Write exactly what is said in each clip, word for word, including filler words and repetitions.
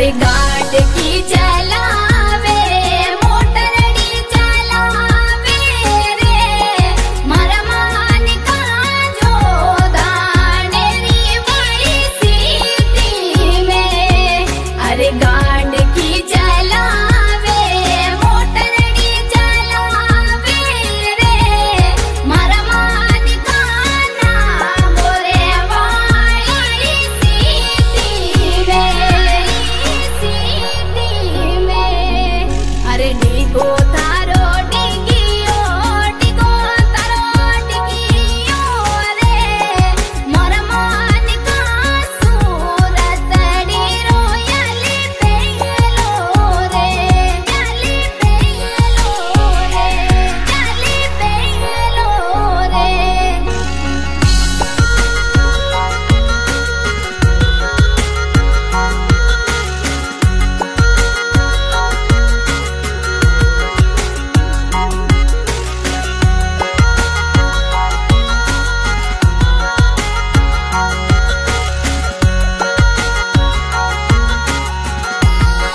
अरे गाड़ की चलावे मोटरड़ी चलावे रे मारा मान का जो दानेरी बड़ी सीधी में। अरे गाड़ की चलावे मोटरड़ी चलावे रे मारा मान का ना बोरे वाली सीधी में सीधी में। अरे डिगो तारो डिगियो डिगो तारो डिगियो रे मोर मान का सूरतड़ी रोयली पेलो रे यली पेलो रे यली पेलो रे।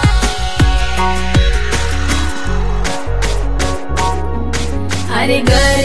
अरे घर